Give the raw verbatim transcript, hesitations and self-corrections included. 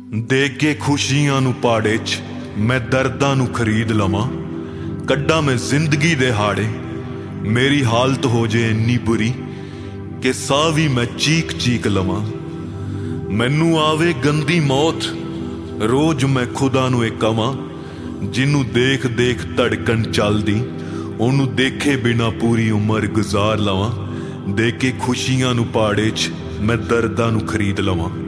ਦੇਖ ਕੇ ਖੁਸ਼ੀਆਂ ਨੂੰ ਪਾੜੇ 'ਚ ਮੈਂ ਦਰਦਾਂ ਨੂੰ ਖਰੀਦ ਲਵਾਂ। ਕੱਢਾਂ ਮੈਂ ਜ਼ਿੰਦਗੀ ਦੇ ਹਾੜੇ, ਮੇਰੀ ਹਾਲਤ ਹੋ ਜੇ ਇੰਨੀ ਬੁਰੀ ਕਿ ਸਾਹ ਵੀ ਮੈਂ ਚੀਕ ਚੀਕ ਲਵਾਂ। ਮੈਨੂੰ ਆਵੇ ਗੰਦੀ ਮੌਤ, ਰੋਜ਼ ਮੈਂ ਖੁਦਾ ਨੂੰ ਇਹ ਕਵਾਂ, ਜਿਹਨੂੰ ਦੇਖ ਦੇਖ ਧੜਕਣ ਚੱਲਦੀ, ਉਹਨੂੰ ਦੇਖੇ ਬਿਨਾ ਪੂਰੀ ਉਮਰ ਗੁਜ਼ਾਰ ਲਵਾਂ। ਦੇਖ ਕੇ ਖੁਸ਼ੀਆਂ ਨੂੰ ਪਾੜੇ 'ਚ ਮੈਂ ਦਰਦਾਂ ਨੂੰ ਖਰੀਦ ਲਵਾਂ।